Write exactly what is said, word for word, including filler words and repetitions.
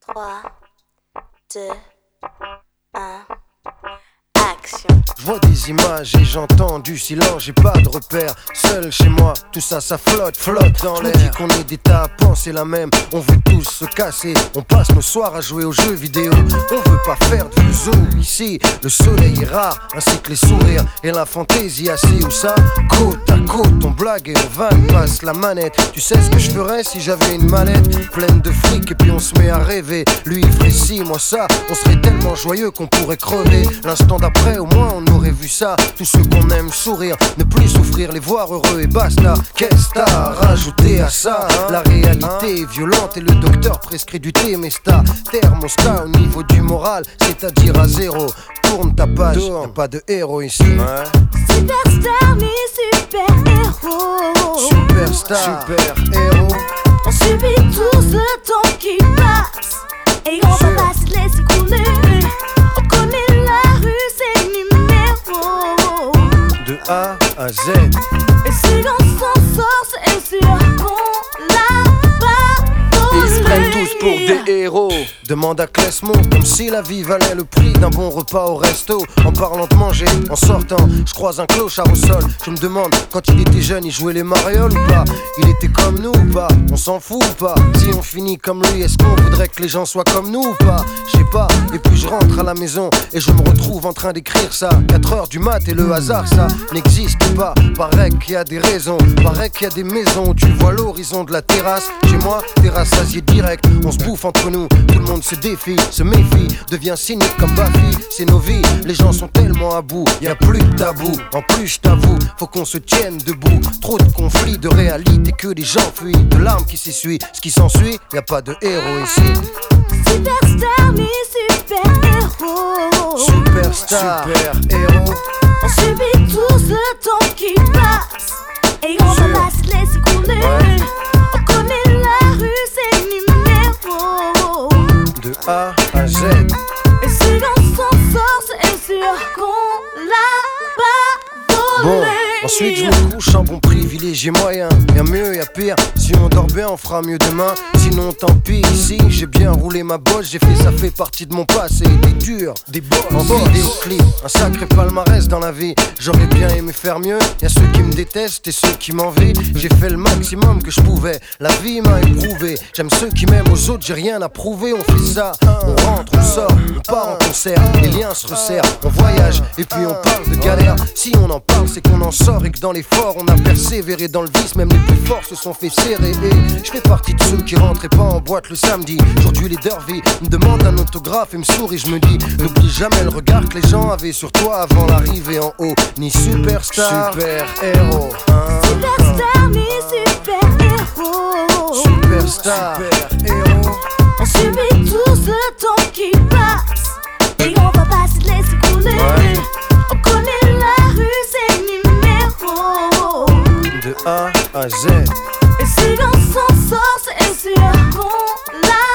trois, deux, un. Je vois des images et j'entends du silence, j'ai pas de repère, seul chez moi, tout ça ça flotte, flotte dans l'air. Je me dis qu'on est des tas à penser la même, on veut tous se casser, on passe nos soirs à jouer aux jeux vidéo. On veut pas faire de zoo ici, le soleil est rare, ainsi que les sourires et la fantaisie assis où ça, côte à côte, on blague et on vanne, passe la manette. Tu sais ce que je ferais si j'avais une mallette pleine de fric et puis on se met à rêver. Lui il ferait ci, moi ça, on serait tellement joyeux qu'on pourrait crever. L'instant d'après au moins on aurait vu ça, tous ceux qu'on aime sourire, ne plus souffrir, les voir heureux et basta. Qu'est-ce t'as rajouté à ça, hein? La réalité est violente et le docteur prescrit du thé, mais c'est thermostat au niveau du moral, c'est-à-dire à zéro. Tourne ta page, y'a pas de héros ici, ouais. Superstar mais super-héros. Superstar, super-héros. On subit tous le temps qui passe et on va pas se laisser couler. On connaît la rue, c'est numéro de A à Z. Et si on s'en sort, c'est sûr qu'on l'a pas volé. Ils se prennent tous pour des héros. Demande à Clesmont, comme si la vie valait le prix d'un bon repas au resto. En parlant de manger, en sortant, je croise un clochard au sol. Je me demande, quand il était jeune, il jouait les marioles ou pas? Il était comme nous ou pas? On s'en fout ou pas? Si on finit comme lui, est-ce qu'on voudrait que les gens soient comme nous ou pas? Je sais pas, et puis je rentre à la maison et je me retrouve en train d'écrire ça. quatre heures du mat et le hasard, ça n'existe pas. Paraît qu'il y a des raisons, paraît qu'il y a des maisons où tu vois l'horizon de la terrasse. Chez moi, terrasse asier direct, on se bouffe entre nous. Tout le monde se défie, se méfie, devient cynique comme Buffy. C'est nos vies, les gens sont tellement à bout, y a plus de tabou. En plus je t'avoue, faut qu'on se tienne debout. Trop de conflits, de réalité que les gens fuient, de larmes qui s'essuient. Ce qui s'ensuit, y a pas de héros ici. Superstar mais super-héros. Superstar, super-héros. On subit tous le temps qui passe et on va pas se laisser couler, ouais. On connaît la rue, c'est numéro de A à Z. Et si on s'en sort, c'est sûr qu'on l'a pas volé. Bon, ensuite je me couche en bon privilégié moyen. Y'a mieux, y'a pire, si on dort bien on fera mieux demain. Sinon tant pis, ici j'ai bien roulé ma bosse. J'ai fait, ça fait partie de mon passé. Des durs, des boss, en vidéoclip, un sacré palmarès dans la vie. J'aurais bien aimé faire mieux, y'a ceux qui me détestent et ceux qui m'envient. J'ai fait le maximum que je pouvais, la vie m'a éprouvé. J'aime ceux qui m'aiment, aux autres j'ai rien à prouver. On fait ça, on rentre, on sort, on part en concert. Les liens se resserrent, on voyage et puis on parle de galère. Si on en parle c'est qu'on en sort et que dans l'effort on a persévéré dans le vice. Même les plus forts se sont fait serrer. Et je fais partie de ceux qui rentraient pas en boîte le samedi. Aujourd'hui les dervis me demandent un autographe et me sourient. Je me dis, n'oublie jamais le regard que les gens avaient sur toi avant l'arrivée en haut. Ni superstar, super-héros, hein. Superstar mais super-héros. Superstar, super-héros. On subit tous le temps qui passe et on va pas se laisser couler, ouais. On connaît la rue, c'est numéro de A à Z. Et si on s'en sort, c'est sûr qu'on l'a